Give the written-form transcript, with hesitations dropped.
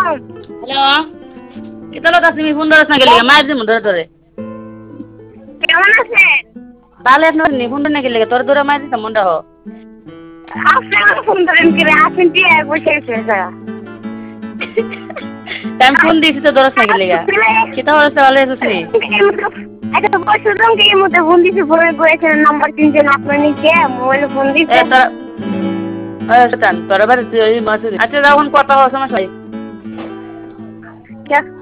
Hello কি তাহলে তুমি ফোন ধরছ না গেলে মায়ের দিন ধরে ধরে কেমন আছেন? তাহলে আপনার ফোন ধরে না গেলে তোর ধরে মায়ের দিতাম মনটা হো আপনারা ফোন ধরেন কি রে? আসেন কি বসে গেছে আমি ফোন দিয়েছি তো ধরছ না গেলে কিতা হচ্ছে ভালো আছিস নি আচ্ছা বসে রঙকে এই মধ্যে ফোন দিছি ফোনে করেছেন নাম্বার তিনজন আপনার নিচে মোবাইলে ফোন দিছে তোরা বাড়ি তুই মাছ আচ্ছা যখন কথা হওয়ার সমস্যা